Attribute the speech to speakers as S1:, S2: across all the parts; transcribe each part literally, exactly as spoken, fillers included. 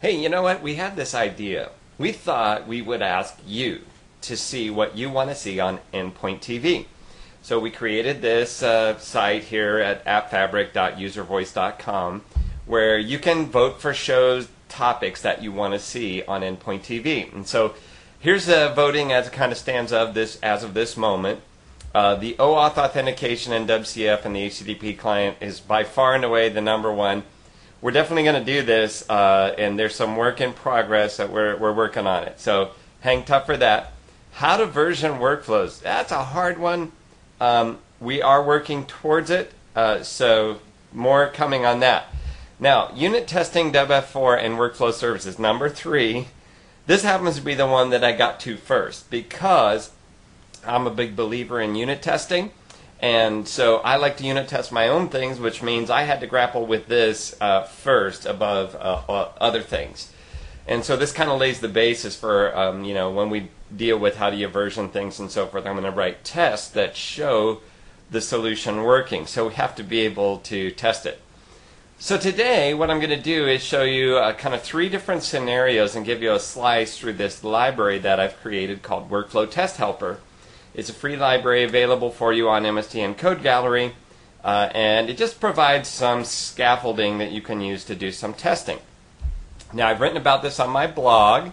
S1: Hey, you know what? We had this idea. We thought we would ask you to see what you want to see on Endpoint T V. So we created this uh, site here at app fabric dot user voice dot com where you can vote for shows, topics that you want to see on Endpoint T V. And so here's the voting as it kind of stands of this as of this moment. Uh, the OAuth authentication in W C F and the H T T P client is by far and away the number one. We're definitely going to do this, uh, and there's some work in progress that we're, we're working on it. So hang tough for that. How to version workflows. That's a hard one. Um, we are working towards it, uh, so more coming on that. Now, unit testing W F four and workflow services, number three. This happens to be the one that I got to first because I'm a big believer in unit testing. And so I like to unit test my own things, which means I had to grapple with this uh, first above uh, other things. And so this kind of lays the basis for, um, you know, when we deal with how do you version things and so forth, I'm going to write tests that show the solution working. So we have to be able to test it. So today what I'm going to do is show you uh, kind of three different scenarios and give you a slice through this library that I've created called Workflow Test Helper. It's a free library available for you on M S T N Code Gallery, uh, and it just provides some scaffolding that you can use to do some testing. Now, I've written about this on my blog,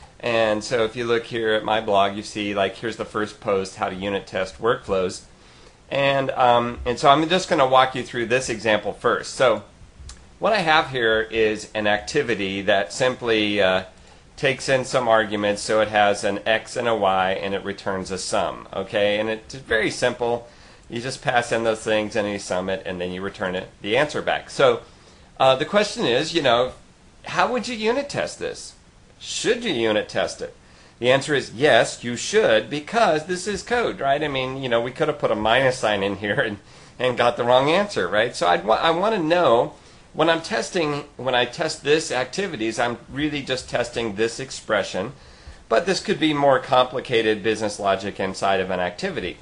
S1: and so if you look here at my blog, you see, like, here's the first post, how to unit test workflows. And, um, and so I'm just going to walk you through this example first. So what I have here is an activity that simply uh, takes in some arguments, so it has an X and a Y, and it returns a sum. Okay, and it's very simple. You just pass in those things, and you sum it, and then you return it the answer back. So uh, the question is, you know, how would you unit test this? Should you unit test it? The answer is yes, you should, because this is code, right? I mean, you know, we could have put a minus sign in here and, and got the wrong answer, right? So I'd wa I want to know. When I'm testing, when I test this activities, I'm really just testing this expression, but this could be more complicated business logic inside of an activity.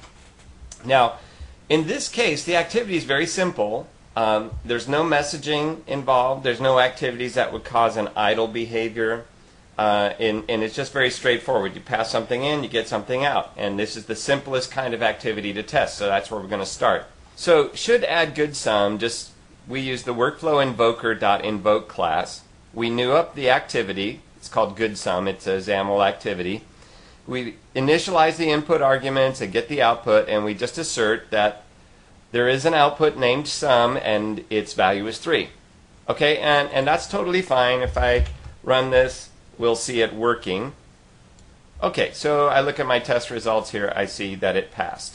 S1: Now, in this case, the activity is very simple. Um, there's no messaging involved. There's no activities that would cause an idle behavior, uh, and, and it's just very straightforward. You pass something in, you get something out, and this is the simplest kind of activity to test, so that's where we're going to start. So, should add good sum, just we use the workflow invoker dot invoke class. We new up the activity. It's called goodsum. It's a XAML activity. We initialize the input arguments and get the output, and we just assert that there is an output named sum and its value is three. Okay, and, and that's totally fine. If I run this, we'll see it working. Okay, so I look at my test results here. I see that it passed.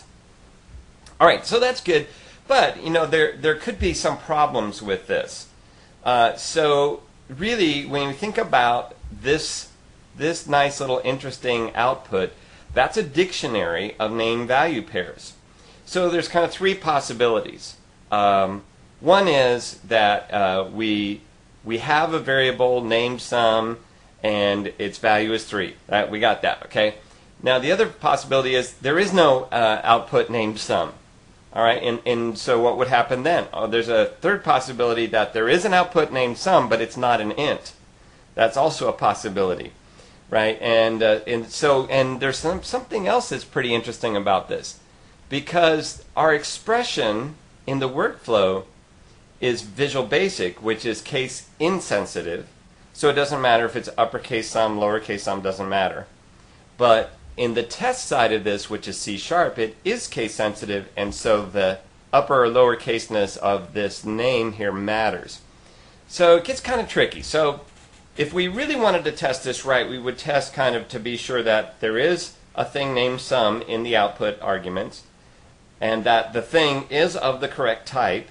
S1: All right, so that's good. But, you know, there, there could be some problems with this. Uh, so, really, when you think about this, this nice little interesting output, that's a dictionary of name-value pairs. So there's kind of three possibilities. Um, one is that uh, we, we have a variable named sum, and its value is three. Right? We got that, okay? Now, the other possibility is there is no uh, output named sum. All right, and, and so what would happen then? Oh, there's a third possibility that there is an output named sum, but it's not an int. That's also a possibility, right? And uh, and so and there's some, something else that's pretty interesting about this, because our expression in the workflow is Visual Basic, which is case insensitive, so it doesn't matter if it's uppercase sum, lowercase sum, doesn't matter. But in the test side of this, which is C sharp, it is case sensitive, and so the upper or lower caseness of this name here matters. So it gets kind of tricky. So if we really wanted to test this right, we would test kind of to be sure that there is a thing named sum in the output arguments, and that the thing is of the correct type,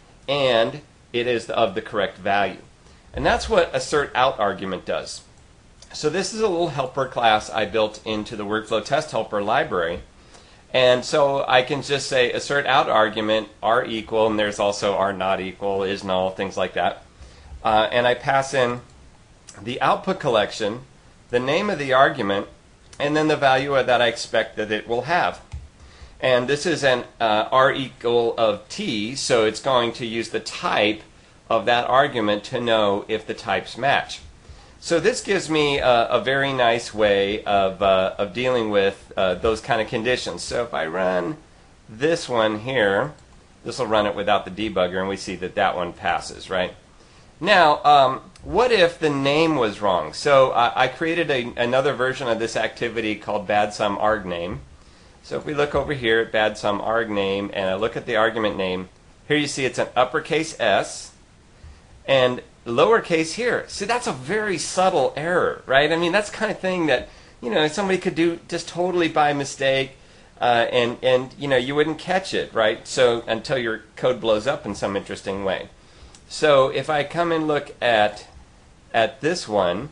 S1: and it is of the correct value. And that's what assert out argument does. So this is a little helper class I built into the Workflow Test Helper library. And so I can just say assert out argument, are equal, and there's also are not equal, is null, things like that. Uh, and I pass in the output collection, the name of the argument, and then the value that I expect that it will have. And this is an uh, r equal of t, so it's going to use the type of that argument to know if the types match. So this gives me a, a very nice way of, uh, of dealing with uh, those kind of conditions. So if I run this one here, this will run it without the debugger, and we see that that one passes, right? Now, um, what if the name was wrong? So uh, I created a, another version of this activity called badsum_argname. So if we look over here at badsum_argname, and I look at the argument name, here you see it's an uppercase S, and lowercase here. See, that's a very subtle error, right? I mean, that's the kind of thing that, you know, somebody could do just totally by mistake, uh, and, and, you know, you wouldn't catch it, right? So until your code blows up in some interesting way. So if I come and look at, at this one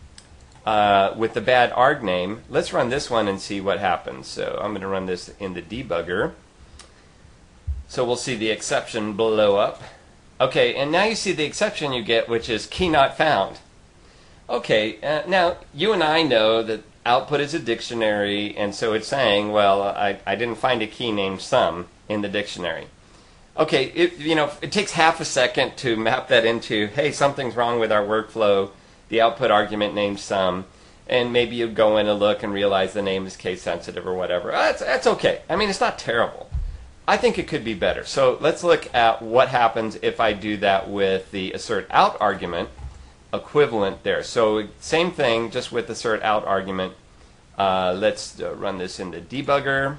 S1: uh, with the bad arg name, let's run this one and see what happens. So I'm going to run this in the debugger. So we'll see the exception blow up. Okay, and now you see the exception you get, which is key not found. Okay, uh, now you and I know that output is a dictionary, and so it's saying, well, I, I didn't find a key named sum in the dictionary. Okay, it, you know, it takes half a second to map that into, hey, something's wrong with our workflow, the output argument named sum, and maybe you go in and look and realize the name is case sensitive or whatever. That's, that's okay. I mean, it's not terrible. I think it could be better. So let's look at what happens if I do that with the assert out argument equivalent there. So same thing, just with assert out argument. Uh, let's uh, run this in the debugger.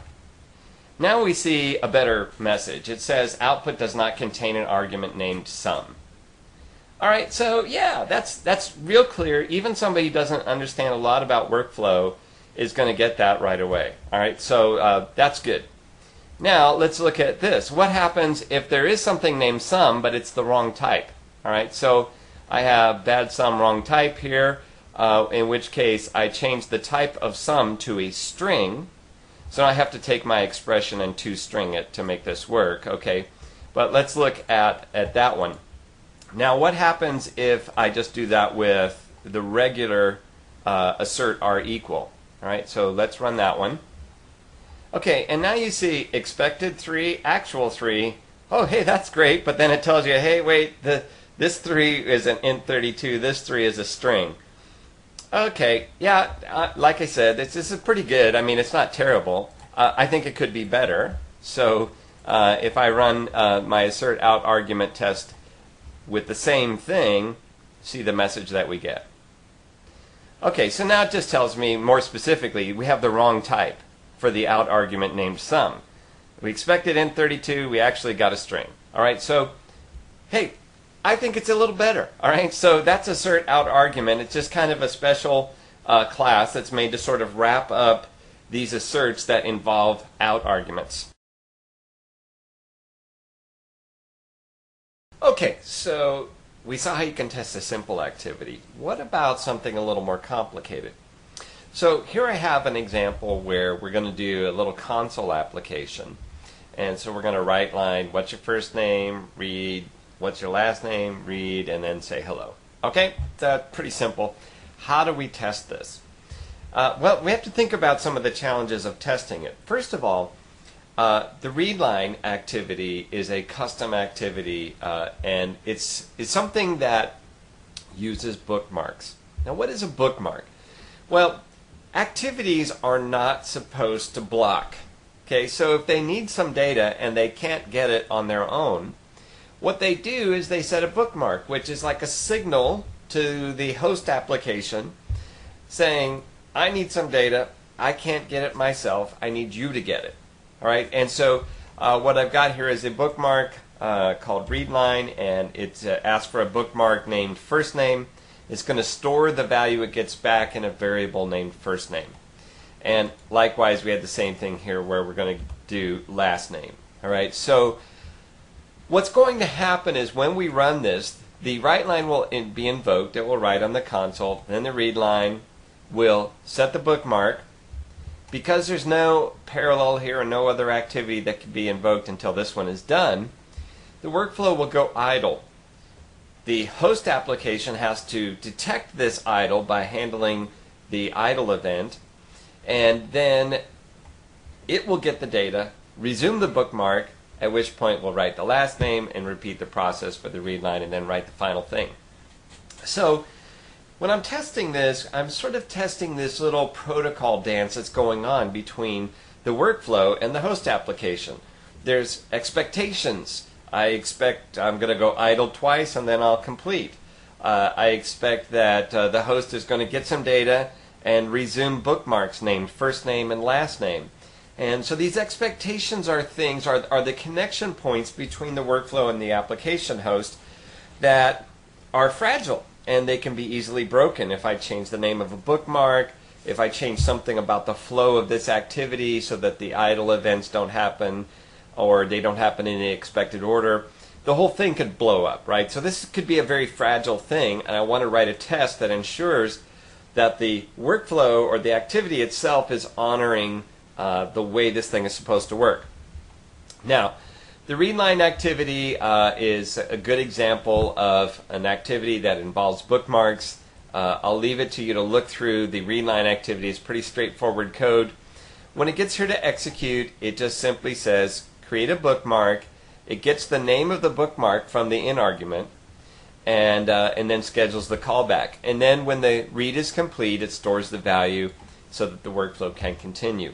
S1: Now we see a better message. It says output does not contain an argument named sum. All right, so yeah, that's that's real clear. Even somebody who doesn't understand a lot about workflow is going to get that right away. All right, so uh, that's good. Now let's look at this. What happens if there is something named sum, but it's the wrong type? All right, so I have bad sum wrong type here, uh, in which case I change the type of sum to a string. So I have to take my expression and to-string it to make this work. Okay, but let's look at at that one. Now, what happens if I just do that with the regular uh, assert r equal? All right, so let's run that one. Okay, and now you see expected three, actual three. Oh, hey, that's great, but then it tells you, hey, wait, the this three is an int thirty-two, this three is a string. Okay, yeah, uh, like I said, it's, this is pretty good. I mean, it's not terrible. Uh, I think it could be better. So uh, if I run uh, my assert out argument test with the same thing, see the message that we get. Okay, so now it just tells me more specifically we have the wrong type for the out argument named sum. We expected int thirty-two, we actually got a string. All right, so hey, I think it's a little better. All right, so that's assert out argument. It's just kind of a special uh, class that's made to sort of wrap up these asserts that involve out arguments. Okay, so we saw how you can test a simple activity. What about something a little more complicated? So here I have an example where we're going to do a little console application. And so we're going to write line, what's your first name, read, what's your last name, read, and then say hello. Okay, that's pretty simple. How do we test this? Uh, well, we have to think about some of the challenges of testing it. First of all, uh, the read line activity is a custom activity, uh, and it's, it's something that uses bookmarks. Now, what is a bookmark? Well, activities are not supposed to block. Okay, so if they need some data and they can't get it on their own, what they do is they set a bookmark, which is like a signal to the host application saying, I need some data, I can't get it myself, I need you to get it. All right, and so uh, what I've got here is a bookmark uh, called readline, and it uh, asks for a bookmark named first name. It's going to store the value it gets back in a variable named first name. And likewise, we had the same thing here where we're going to do last name. All right, so what's going to happen is when we run this, the write line will in, be invoked. It will write on the console. Then the read line will set the bookmark. Because there's no parallel here and no other activity that can be invoked until this one is done, the workflow will go idle. The host application has to detect this idle by handling the idle event, and then it will get the data, resume the bookmark, at which point we'll write the last name and repeat the process for the read line and then write the final thing. So when I'm testing this, I'm sort of testing this little protocol dance that's going on between the workflow and the host application. There's expectations. I expect I'm going to go idle twice and then I'll complete. Uh, I expect that uh, the host is going to get some data and resume bookmarks named first name and last name. And so these expectations are things, are, are the connection points between the workflow and the application host that are fragile, and they can be easily broken. If I change the name of a bookmark, if I change something about the flow of this activity so that the idle events don't happen, or they don't happen in the expected order, the whole thing could blow up, right? So this could be a very fragile thing, and I want to write a test that ensures that the workflow or the activity itself is honoring uh, the way this thing is supposed to work. Now, the readline activity uh, is a good example of an activity that involves bookmarks. Uh, I'll leave it to you to look through the readline activity. It's pretty straightforward code. When it gets here to execute, it just simply says create a bookmark. It gets the name of the bookmark from the in argument, and uh, and then schedules the callback. And then when the read is complete, it stores the value so that the workflow can continue.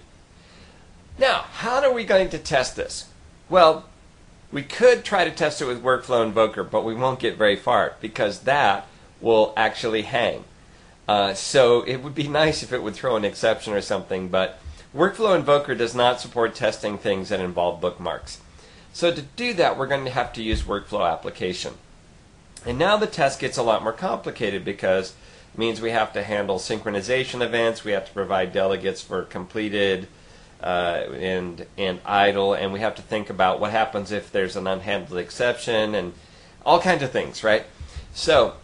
S1: Now, how are we going to test this? Well, we could try to test it with Workflow Invoker, but we won't get very far because that will actually hang. Uh, so it would be nice if it would throw an exception or something, but Workflow Invoker does not support testing things that involve bookmarks. So to do that, we're going to have to use Workflow Application. And now the test gets a lot more complicated because it means we have to handle synchronization events, we have to provide delegates for completed uh, and, and idle, and we have to think about what happens if there's an unhandled exception and all kinds of things, right? So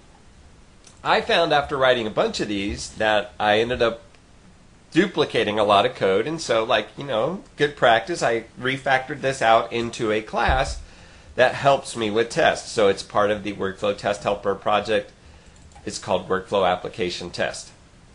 S1: I found after writing a bunch of these that I ended up duplicating a lot of code, and so, like, you know, good practice, I refactored this out into a class that helps me with tests. So it's part of the Workflow Test Helper project. It's called Workflow Application Test.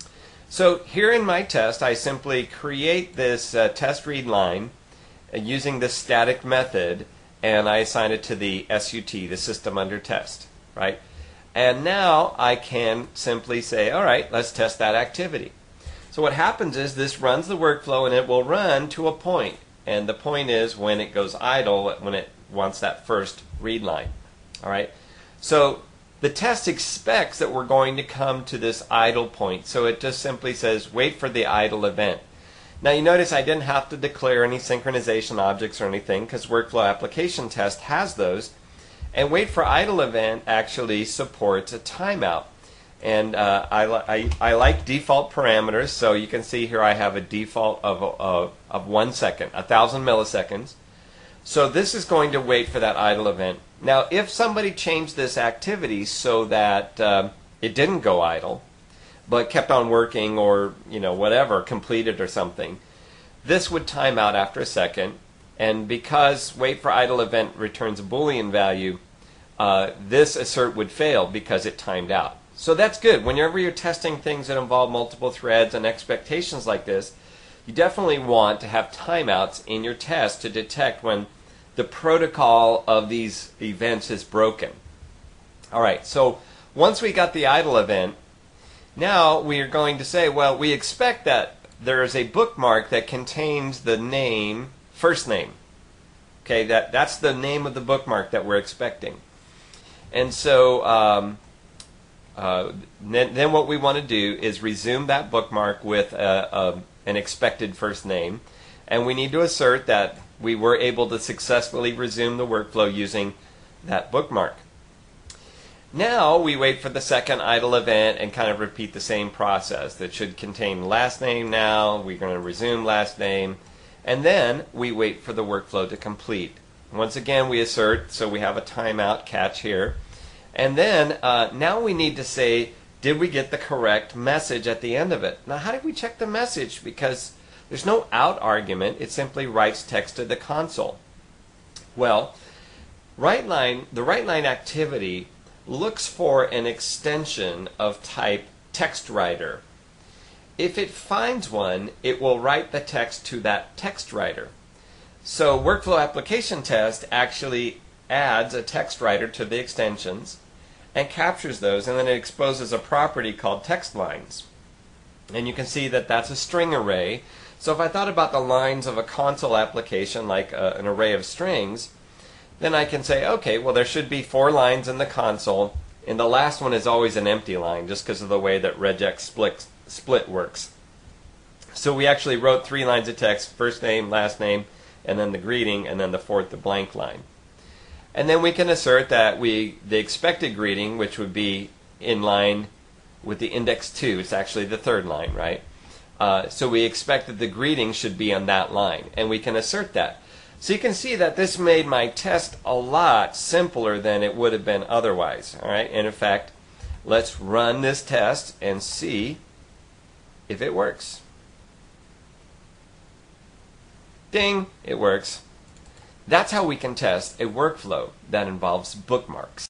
S1: So here in my test, I simply create this uh, test read line uh, using this static method, and I assign it to the S U T, the system under test, right? And now I can simply say, all right, let's test that activity. So what happens is this runs the workflow, and it will run to a point. And the point is when it goes idle, when it wants that first read line. All right. So the test expects that we're going to come to this idle point. So it just simply says wait for the idle event. Now you notice I didn't have to declare any synchronization objects or anything because Workflow Application Test has those. And wait for idle event actually supports a timeout. And uh, I, I, I like default parameters, so you can see here I have a default of, of, of one second, a thousand milliseconds. So this is going to wait for that idle event. Now if somebody changed this activity so that uh, it didn't go idle, but kept on working or, you know, whatever, completed or something, this would time out after a second. And because wait for idle event returns a Boolean value, uh, this assert would fail because it timed out. So that's good. Whenever you're testing things that involve multiple threads and expectations like this, you definitely want to have timeouts in your test to detect when the protocol of these events is broken. All right, so once we got the idle event, now we are going to say, well, we expect that there is a bookmark that contains the name, first name. Okay, that, that's the name of the bookmark that we're expecting. And so um, uh, then, then what we want to do is resume that bookmark with a, a, an expected first name. And we need to assert that we were able to successfully resume the workflow using that bookmark. Now we wait for the second idle event and kind of repeat the same process. That should contain last name now. We're going to resume last name. And then we wait for the workflow to complete. Once again, we assert, so we have a timeout catch here. And then uh, now we need to say, did we get the correct message at the end of it? Now, how do we check the message? Because there's no out argument. It simply writes text to the console. Well, write line, the write line activity looks for an extension of type text writer. If it finds one, it will write the text to that text writer. So Workflow Application Test actually adds a text writer to the extensions, and captures those, and then it exposes a property called text lines. And you can see that that's a string array. So if I thought about the lines of a console application like a, an array of strings, then I can say, okay, well, there should be four lines in the console, and the last one is always an empty line just because of the way that regex split, split works. So we actually wrote three lines of text, first name, last name, and then the greeting, and then the fourth, the blank line. And then we can assert that we the expected greeting, which would be in line with the index two, it's actually the third line, right? Uh, so we expect that the greeting should be on that line, and we can assert that. So you can see that this made my test a lot simpler than it would have been otherwise. All right, and in fact, let's run this test and see if it works. Ding, it works. That's how we can test a workflow that involves bookmarks.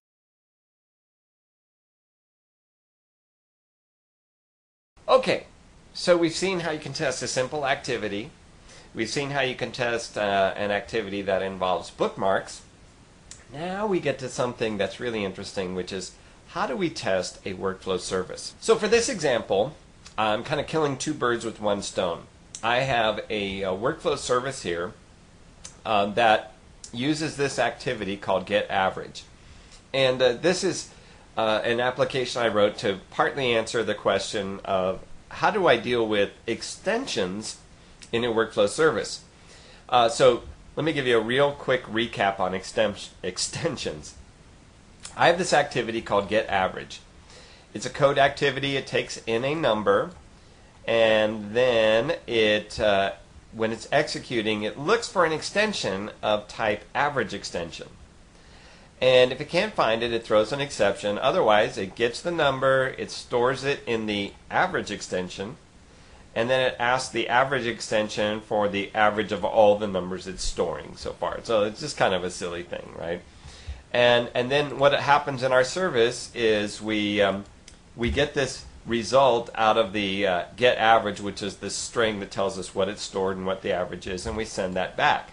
S1: Okay, so we've seen how you can test a simple activity. We've seen how you can test uh, an activity that involves bookmarks. Now we get to something that's really interesting, which is how do we test a workflow service? So for this example, I'm kind of killing two birds with one stone. I have a, a workflow service here uh, that uses this activity called getAverage. And uh, this is uh, an application I wrote to partly answer the question of how do I deal with extensions in a workflow service. Uh, so let me give you a real quick recap on exten extensions. I have this activity called getAverage. It's a code activity. It takes in a number, and then it, uh, when it's executing, it looks for an extension of type average extension. And if it can't find it, it throws an exception. Otherwise, it gets the number, it stores it in the average extension, and then it asks the average extension for the average of all the numbers it's storing so far. So it's just kind of a silly thing, right? And and then what happens in our service is we um, we get this result out of the uh, getAverage, which is this string that tells us what it's stored and what the average is, and we send that back.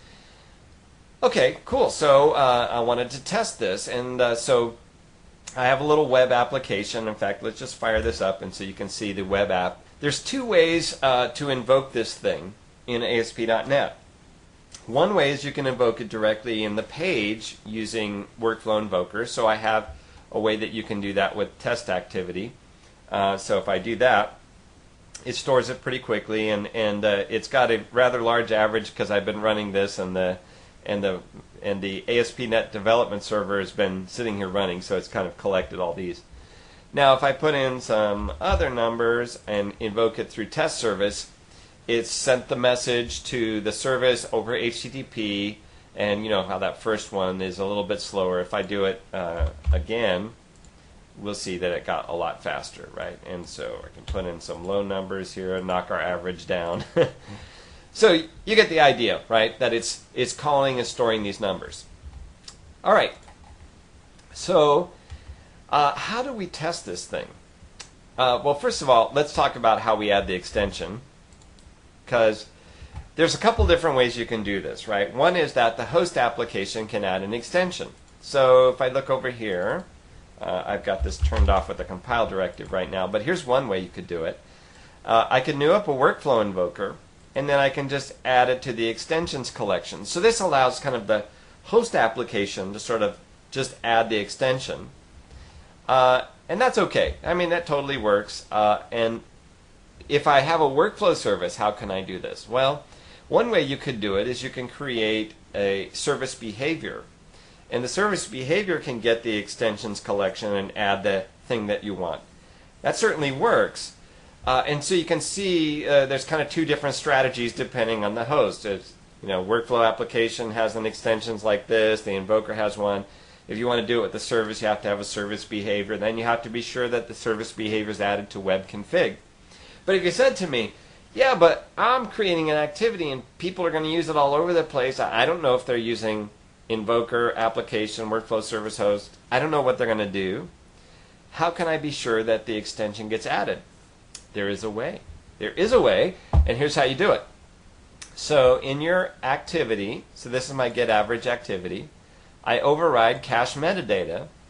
S1: Okay, cool. So uh, I wanted to test this, and uh, so I have a little web application. In fact, let's just fire this up, and so you can see the web app. There's two ways uh, to invoke this thing in A S P dot net. One way is you can invoke it directly in the page using Workflow Invoker. So I have a way that you can do that with test activity. Uh, so if I do that, it stores it pretty quickly, and and uh, it's got a rather large average because I've been running this, and the and the and the A S P dot net development server has been sitting here running, so it's kind of collected all these. Now, if I put in some other numbers and invoke it through test service, it's sent the message to the service over H T T P, and you know how that first one is a little bit slower. If I do it uh, again, we'll see that it got a lot faster, right? And so I can put in some low numbers here and knock our average down. So you get the idea, right? That it's it's calling and storing these numbers. All right. So uh, how do we test this thing? Uh, well, first of all, let's talk about how we add the extension, because there's a couple different ways you can do this, right? One is that the host application can add an extension. So if I look over here, uh, I've got this turned off with the compile directive right now, but here's one way you could do it. Uh, I could new up a workflow invoker, and then I can just add it to the extensions collection. So this allows kind of the host application to sort of just add the extension. Uh, and that's okay. I mean, that totally works. Uh, and if I have a workflow service, how can I do this? Well, one way you could do it is you can create a service behavior. And the service behavior can get the extensions collection and add the thing that you want. That certainly works. Uh, and so you can see uh, there's kind of two different strategies depending on the host. It's, you know, workflow application has an extensions like this. The invoker has one. If you want to do it with the service, you have to have a service behavior. Then you have to be sure that the service behavior is added to web config. But if you said to me, yeah, but I'm creating an activity and people are going to use it all over the place. I don't know if they're using invoker, application, workflow service host. I don't know what they're going to do. How can I be sure that the extension gets added? There is a way. There is a way, and here's how you do it. So in your activity, so this is my getAverage activity, I override cache metadata,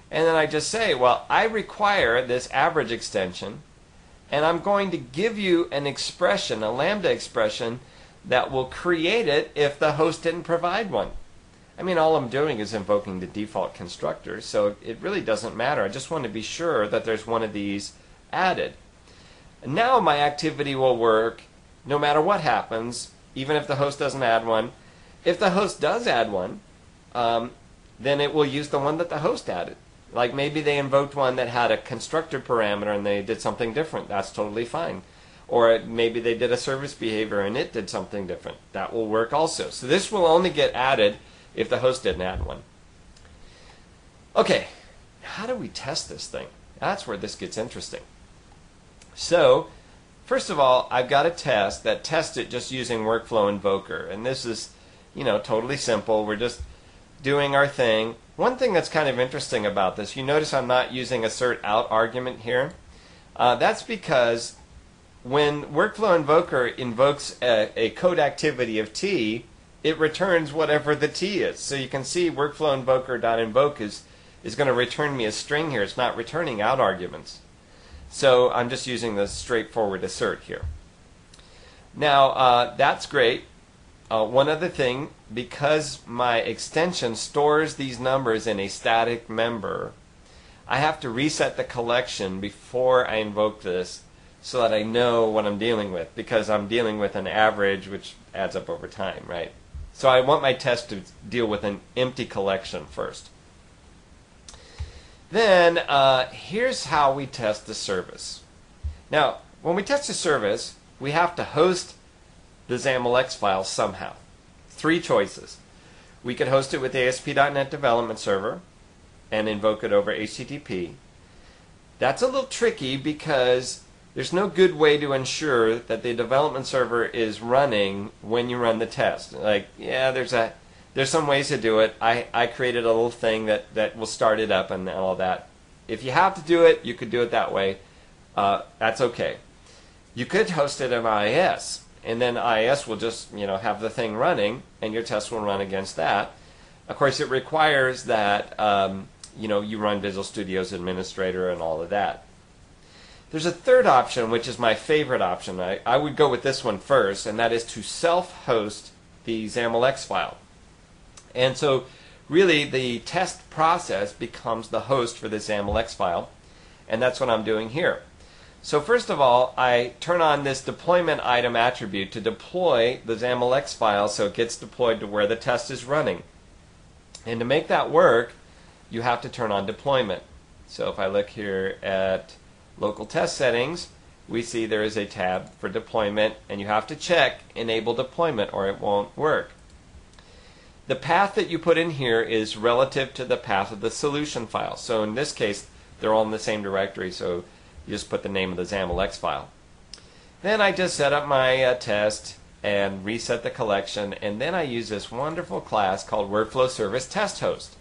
S1: And then I just say, well, I require this average extension, and I'm going to give you an expression, a lambda expression, that will create it if the host didn't provide one. I mean, all I'm doing is invoking the default constructor, so it really doesn't matter. I just want to be sure that there's one of these added. And now my activity will work no matter what happens, even if the host doesn't add one. If the host does add one, um, then it will use the one that the host added. Like maybe they invoked one that had a constructor parameter and they did something different. That's totally fine. Or maybe they did a service behavior and it did something different. That will work also. So this will only get added if the host didn't add one. Okay, how do we test this thing? That's where this gets interesting. So, first of all, I've got a test that tests it just using Workflow Invoker. And this is, you know, totally simple. We're just doing our thing. One thing that's kind of interesting about this, you notice I'm not using assert out argument here. Uh, that's because when Workflow Invoker invokes a, a code activity of T, it returns whatever the T is. So you can see Workflow Invoker.invoke is, is going to return me a string here. It's not returning out arguments. So I'm just using the straightforward assert here. Now, uh, that's great. Uh, one other thing, because my extension stores these numbers in a static member, I have to reset the collection before I invoke this so that I know what I'm dealing with, because I'm dealing with an average which adds up over time, right? So I want my test to deal with an empty collection first. Then uh, here's how we test the service. Now, when we test a service, we have to host the XAML-X file somehow. Three choices. We could host it with A S P dot net Development Server and invoke it over H T T P. That's a little tricky because there's no good way to ensure that the development server is running when you run the test. Like, yeah, there's a there's some ways to do it. I, I created a little thing that, that will start it up and all that. If you have to do it, you could do it that way. Uh, that's okay. You could host it in I I S, and then I I S will just, you know, have the thing running, and your test will run against that. Of course, it requires that um, you know, you run Visual Studio's administrator and all of that. There's a third option, which is my favorite option. I, I would go with this one first, and that is to self-host the XAML-X file. And so really the test process becomes the host for this XAML-X file, and that's what I'm doing here. So first of all, I turn on this deployment item attribute to deploy the XAML-X file so it gets deployed to where the test is running. And to make that work, you have to turn on deployment. So if I look here at local test settings, we see there is a tab for deployment, and you have to check enable deployment or it won't work. The path that you put in here is relative to the path of the solution file. So in this case, they're all in the same directory, so you just put the name of the XAML-X file. Then I just set up my uh, test and reset the collection, and then I use this wonderful class called Workflow Service Test Host.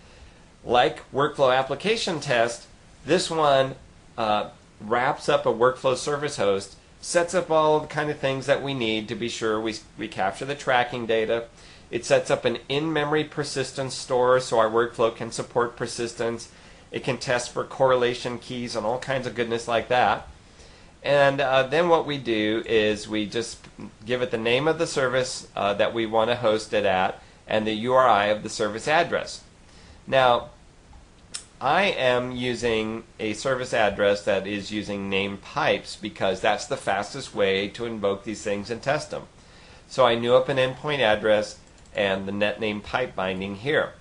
S1: Like Workflow Application Test, this one uh, wraps up a workflow service host, sets up all the kind of things that we need to be sure we, we capture the tracking data. It sets up an in-memory persistence store so our workflow can support persistence. It can test for correlation keys and all kinds of goodness like that. And uh, then what we do is we just give it the name of the service uh, that we want to host it at and the U R I of the service address. Now, I am using a service address that is using name pipes because that's the fastest way to invoke these things and test them. So I knew up an endpoint address and the net name pipe binding here.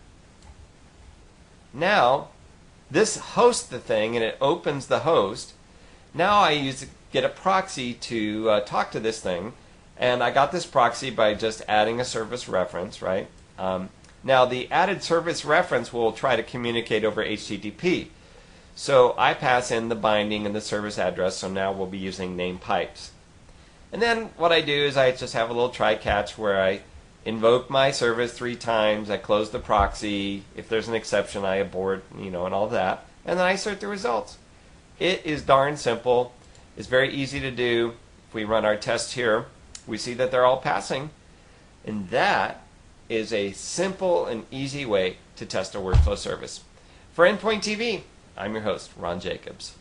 S1: Now, this hosts the thing and it opens the host. Now I use get a proxy to uh, talk to this thing, and I got this proxy by just adding a service reference, right? Um, now the added service reference will try to communicate over H T T P. So I pass in the binding and the service address, so now we'll be using name pipes. And then what I do is I just have a little try catch where I invoke my service three times, I close the proxy, if there's an exception I abort, you know, and all that, and then I assert the results. It is darn simple. It's very easy to do. If we run our test here, we see that they're all passing. And that is a simple and easy way to test a workflow service. For Endpoint T V, I'm your host, Ron Jacobs.